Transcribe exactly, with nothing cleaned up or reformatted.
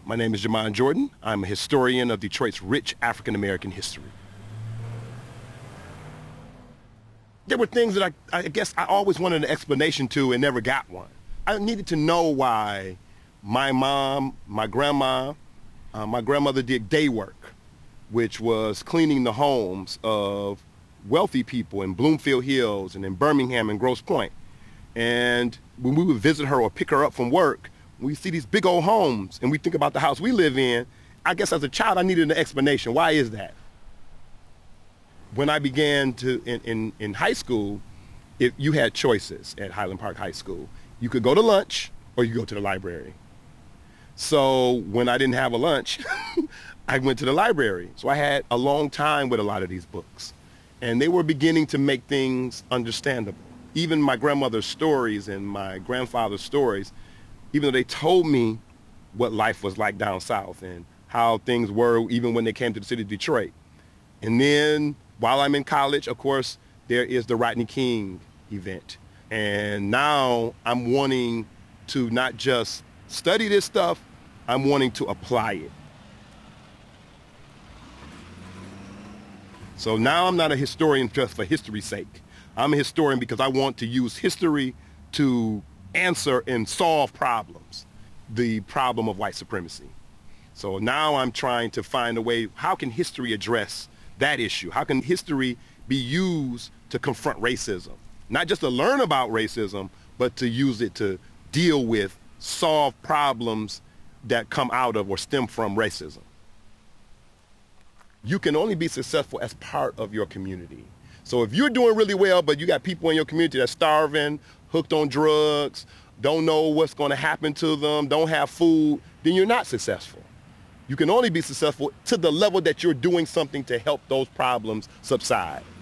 My name is Jamon Jordan. I'm a historian of Detroit's rich African-American history. There were things that I, I guess I always wanted an explanation to and never got one. I needed to know why my mom, my grandma, uh, my grandmother did day work, which was cleaning the homes of wealthy people in Bloomfield Hills and in Birmingham and Grosse Pointe. And when we would visit her or pick her up from work, we see these big old homes and we think about the house we live in. I guess as a child, I needed an explanation. Why is that? When I began to, in, in, in high school, if you had choices at Highland Park High School. You could go to lunch or you could go to the library. So when I didn't have a lunch, I went to the library. So I had a long time with a lot of these books. And they were beginning to make things understandable. Even my grandmother's stories and my grandfather's stories, even though they told me what life was like down south and how things were even when they came to the city of Detroit. And then while I'm in college, of course, there is the Rodney King event. And now I'm wanting to not just study this stuff, I'm wanting to apply it. So now I'm not a historian just for history's sake. I'm a historian because I want to use history to answer and solve problems, the problem of white supremacy. So now I'm trying to find a way, how can history address that issue? How can history be used to confront racism? Not just to learn about racism, but to use it to deal with, solve problems that come out of or stem from racism. You can only be successful as part of your community. So if you're doing really well, but you got people in your community that's starving, hooked on drugs, don't know what's going to happen to them, don't have food, then you're not successful. You can only be successful to the level that you're doing something to help those problems subside.